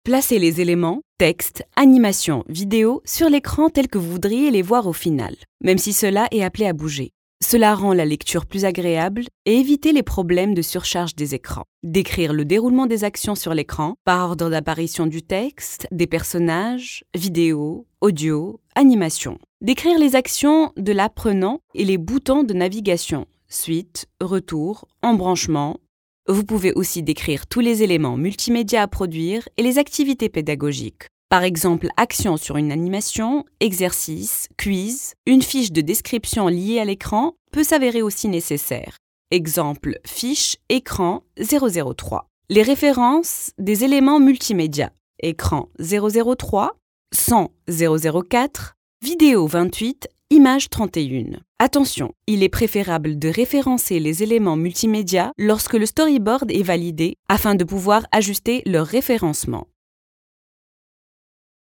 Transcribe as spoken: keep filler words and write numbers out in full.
Placez les éléments, texte, animation, vidéo, sur l'écran tels que vous voudriez les voir au final, même si cela est appelé à bouger. Cela rend la lecture plus agréable et évitez les problèmes de surcharge des écrans. Décrire le déroulement des actions sur l'écran par ordre d'apparition du texte, des personnages, vidéo, audio, animation. Décrire les actions de l'apprenant et les boutons de navigation, suite, retour, embranchement. Vous pouvez aussi décrire tous les éléments multimédia à produire et les activités pédagogiques. Par exemple, action sur une animation, exercice, quiz, une fiche de description liée à l'écran peut s'avérer aussi nécessaire. Exemple, fiche écran zéro zéro trois. Les références des éléments multimédia. Écran zéro zéro trois, son zéro zéro quatre, vidéo vingt-huit, image trente et un. Attention, il est préférable de référencer les éléments multimédia lorsque le storyboard est validé afin de pouvoir ajuster leur référencement.